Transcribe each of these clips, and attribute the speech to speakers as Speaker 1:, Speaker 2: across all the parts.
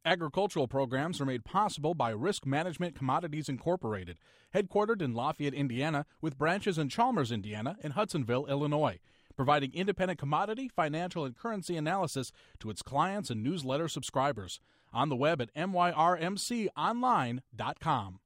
Speaker 1: Agricultural programs are made possible by Risk Management Commodities Incorporated, headquartered in Lafayette, Indiana, with branches in Chalmers, Indiana, and Hudsonville, Illinois, providing independent commodity, financial, and currency analysis to its clients and newsletter subscribers. On the web at myrmconline.com.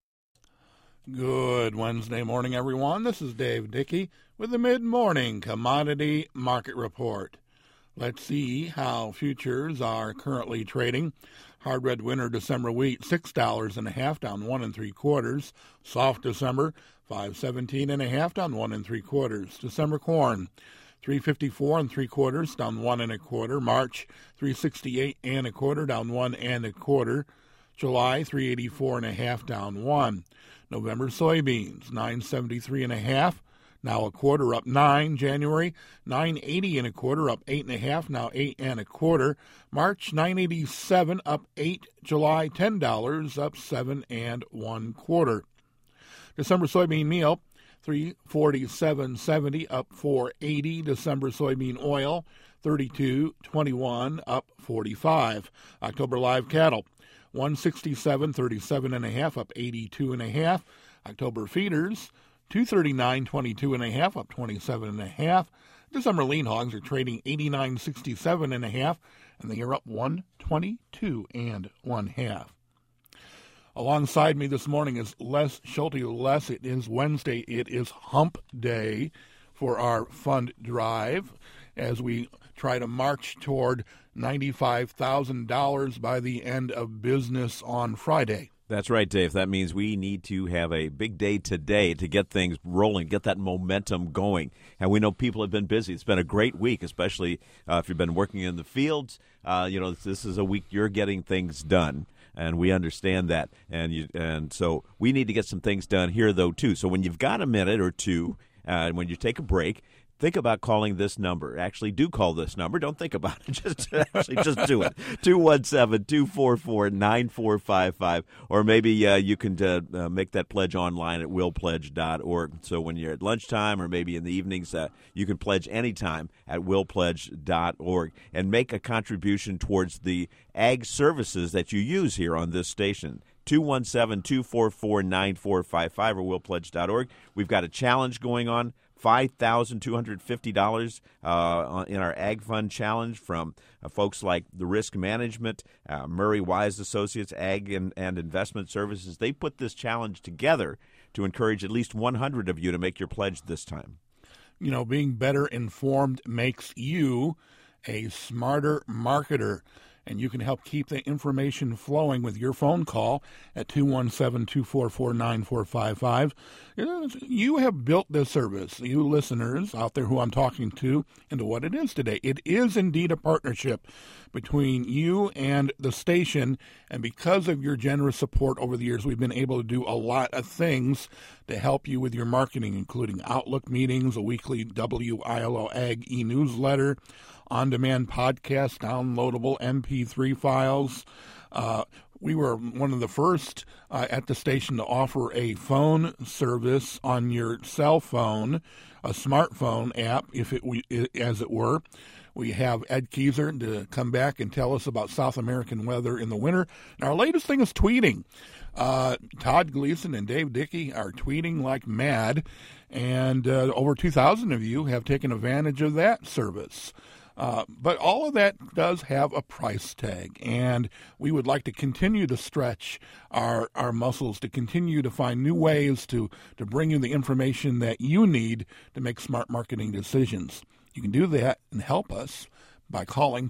Speaker 2: Good Wednesday morning, everyone. This is Dave Dickey with the Mid-Morning Commodity Market Report. Let's see how futures are currently trading. Hard red winter December wheat, $6.50, down 1 3/4. Soft December, $5.17 down 1 3/4. December corn, $3.54 3/4, down 1 1/4. March, $3.68 1/4, down 1 1/4. July, $3.84 down 1. November soybeans, $9.73 now 1/4, up 9. January, $9.80 1/4, up 8.5, now 8 1/4. March, $9.87 up 8. July, $10 up 7 1/4. December soybean meal, $347.70 up 4.80. December soybean oil, $32.21 up 45. October live cattle, $167.37 up 82.5. October feeders, $239.22 up 27.5. December lean hogs are trading $89.67, and they are up 122 1/2. Alongside me this morning is Les Schulte. Les, it is Wednesday. It is hump day for our fund drive as we try to march toward $95,000 by the end of business on Friday.
Speaker 3: That's right, Dave. That means we need to have a big day today to get things rolling, get that momentum going. And we know people have been busy. It's been a great week, especially if you've been working in the fields. This is a week you're getting things done, and we understand that. And so we need to get some things done here, though, too. So when you've got a minute or two, when you take a break, think about calling this number. Actually, do call this number. Don't think about it. Just do it. 217-244-9455. Or maybe you can make that pledge online at willpledge.org. So when you're at lunchtime or maybe in the evenings, you can pledge anytime at willpledge.org and make a contribution towards the ag services that you use here on this station. 217-244-9455 or willpledge.org. We've got a challenge going on. $5,250 in our Ag Fund Challenge from folks like the Risk Management, Murray Wise Associates, Ag and Investment Services. They put this challenge together to encourage at least 100 of you to make your pledge this time.
Speaker 2: You know, being better informed makes you a smarter marketer, and you can help keep the information flowing with your phone call at 217-244-9455. You have built this service, you listeners out there who I'm talking to, into what it is today. It is indeed a partnership between you and the station, and because of your generous support over the years, we've been able to do a lot of things to help you with your marketing, including Outlook meetings, a weekly WILO Ag e-newsletter, on-demand podcast, downloadable MP3 files. We were one of the first at the station to offer a phone service on your cell phone, a smartphone app, as it were. We have Ed Kieser to come back and tell us about South American weather in the winter. And our latest thing is tweeting. Todd Gleason and Dave Dickey are tweeting like mad, and over 2,000 of you have taken advantage of that service. But all of that does have a price tag, and we would like to continue to stretch our muscles, to continue to find new ways to bring you the information that you need to make smart marketing decisions. You can do that and help us by calling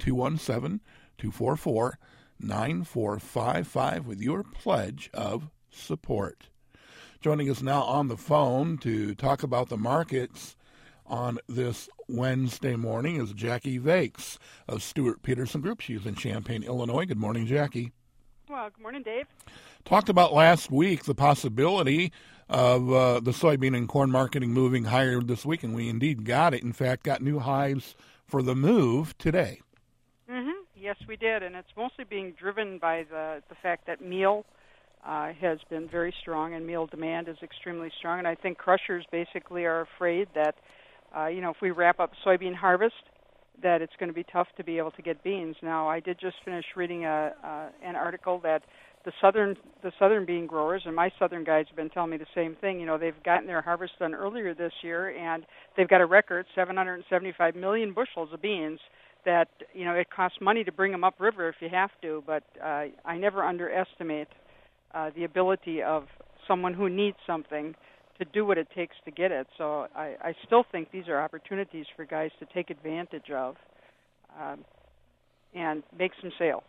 Speaker 2: 217-244-9455 with your pledge of support. Joining us now on the phone to talk about the markets on this Wednesday morning is Jackie Vakes of Stewart Peterson Group. She's in Champaign, Illinois. Good morning, Jackie.
Speaker 4: Well, good morning, Dave.
Speaker 2: Talked about last week the possibility of the soybean and corn marketing moving higher this week, and we indeed got it. In fact, got new highs for the move today.
Speaker 4: Yes, we did, and it's mostly being driven by the fact that meal has been very strong, and meal demand is extremely strong. And I think crushers basically are afraid that, if we wrap up soybean harvest, that it's going to be tough to be able to get beans. Now, I did just finish reading an article that the southern bean growers, and my southern guys have been telling me the same thing. You know, they've gotten their harvest done earlier this year, and they've got a record 775 million bushels of beans. That, you know, it costs money to bring them upriver if you have to, but I never underestimate the ability of someone who needs something to do what it takes to get it. So I still think these are opportunities for guys to take advantage of and make some sales.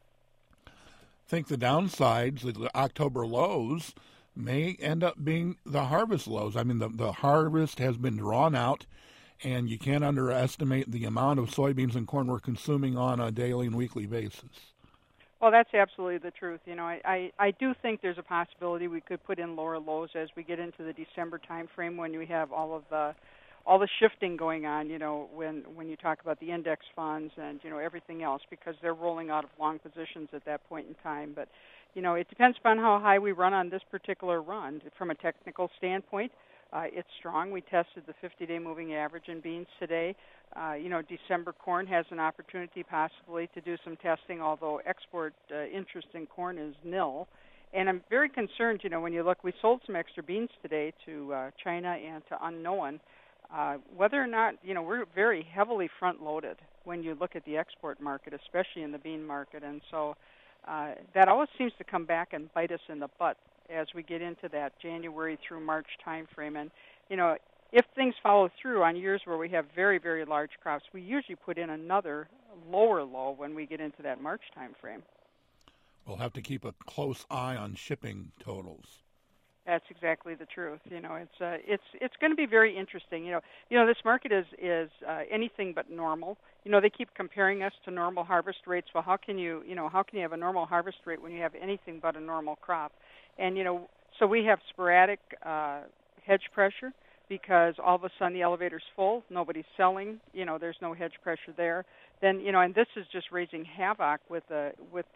Speaker 2: I think the downsides, the October lows, may end up being the harvest lows. I mean, the harvest has been drawn out, and you can't underestimate the amount of soybeans and corn we're consuming on a daily and weekly basis.
Speaker 4: Well, that's absolutely the truth. You know, I do think there's a possibility we could put in lower lows as we get into the December time frame when we have all the shifting going on, you know, when you talk about the index funds and, you know, everything else, because they're rolling out of long positions at that point in time. But, you know, it depends upon how high we run on this particular run. From a technical standpoint, it's strong. We tested the 50-day moving average in beans today. You know, December corn has an opportunity possibly to do some testing, although export interest in corn is nil. And I'm very concerned, you know, when you look, we sold some extra beans today to China and to unknown. Whether or not, you know, we're very heavily front-loaded when you look at the export market, especially in the bean market. And so that always seems to come back and bite us in the butt as we get into that January through March time frame. And, you know, if things follow through on years where we have very, very large crops, we usually put in another lower low when we get into that March time frame.
Speaker 2: We'll have to keep a close eye on shipping totals.
Speaker 4: That's exactly the truth. You know, it's going to be very interesting. You know, this market is anything but normal. You know, they keep comparing us to normal harvest rates. Well, how can you have a normal harvest rate when you have anything but a normal crop? And, you know, so we have sporadic hedge pressure because all of a sudden the elevator's full, nobody's selling, you know, there's no hedge pressure there. Then, you know, and this is just raising havoc with the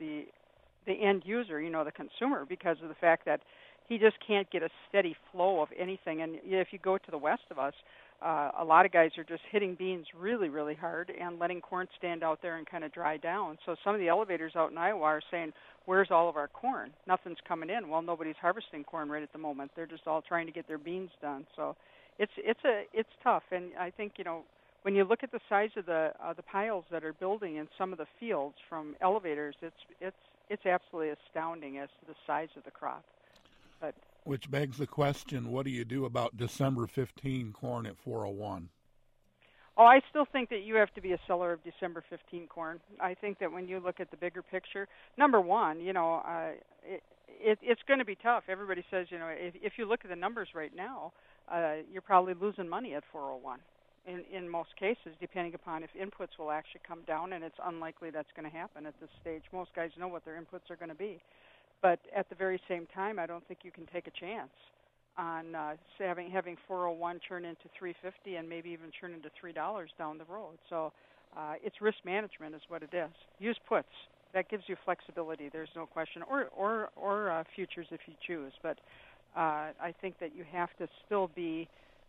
Speaker 4: end user, you know, the consumer, because of the fact that he just can't get a steady flow of anything. And if you go to the west of us, a lot of guys are just hitting beans really, really hard and letting corn stand out there and kind of dry down. So some of the elevators out in Iowa are saying, where's all of our corn? Nothing's coming in. Well, nobody's harvesting corn right at the moment. They're just all trying to get their beans done. So it's tough. And I think, you know, when you look at the size of the piles that are building in some of the fields from elevators, it's absolutely astounding as to the size of the crop. But
Speaker 2: which begs the question, what do you do about December 15 corn at 401?
Speaker 4: Oh, I still think that you have to be a seller of December 15 corn. I think that when you look at the bigger picture, number one, you know, it's going to be tough. Everybody says, you know, if you look at the numbers right now, you're probably losing money at 401 in most cases, depending upon if inputs will actually come down, and it's unlikely that's going to happen at this stage. Most guys know what their inputs are going to be. But at the very same time, I don't think you can take a chance on having 401 turn into $3.50 and maybe even turn into $3 down the road. So it's risk management is what it is. Use puts. That gives you flexibility. There's no question. Or futures if you choose. But I think that you have to still be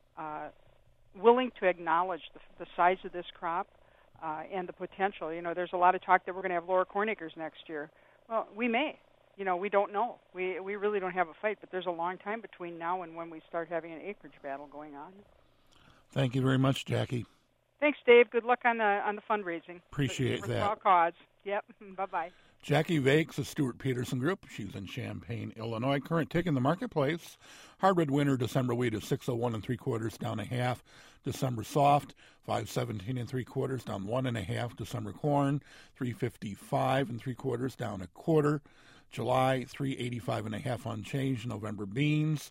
Speaker 4: willing to acknowledge the size of this crop and the potential. You know, there's a lot of talk that we're going to have lower corn acres next year. Well, we may. You know, we don't know. We really don't have a fight, but there's a long time between now and when we start having an acreage battle going on.
Speaker 2: Thank you very much, Jackie.
Speaker 4: Thanks, Dave. Good luck on the fundraising.
Speaker 2: Appreciate that.
Speaker 4: For all cause. Yep. Bye-bye.
Speaker 2: Jackie Vakes of Stuart Peterson Group. She's in Champaign, Illinois. Current tick in the marketplace. Hardwood winter December wheat is 601 3/4 down a half. December soft 517 3/4 down 1 1/2. December corn 355 3/4 down a quarter. July 385 1/2 unchanged. November beans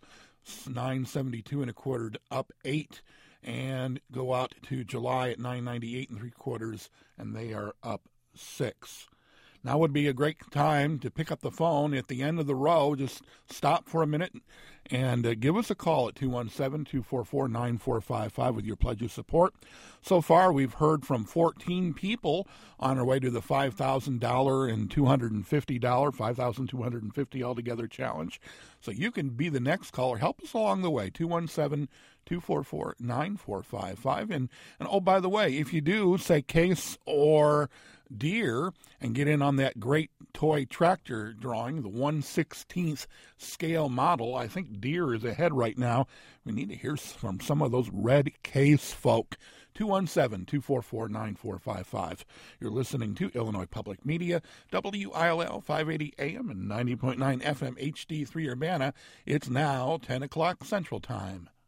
Speaker 2: 972 1/4 up 8, and go out to July at 998 3/4, and they are up 6. Now would be a great time to pick up the phone at the end of the row. Just stop for a minute and give us a call at 217-244-9455 with your pledge of support. So far, we've heard from 14 people on our way to the $5,000 and $250, $5,250 altogether challenge. So you can be the next caller. Help us along the way, 217-244-9455. And oh, by the way, if you do say Case or Deere and get in on that great toy tractor drawing, the 1/16th scale model, I think Deere is ahead right now. We need to hear from some of those red Case folk. 217-244-9455. You're listening to Illinois Public Media, WILL 580 AM and 90.9 FM HD3 Urbana. It's now 10 o'clock Central Time.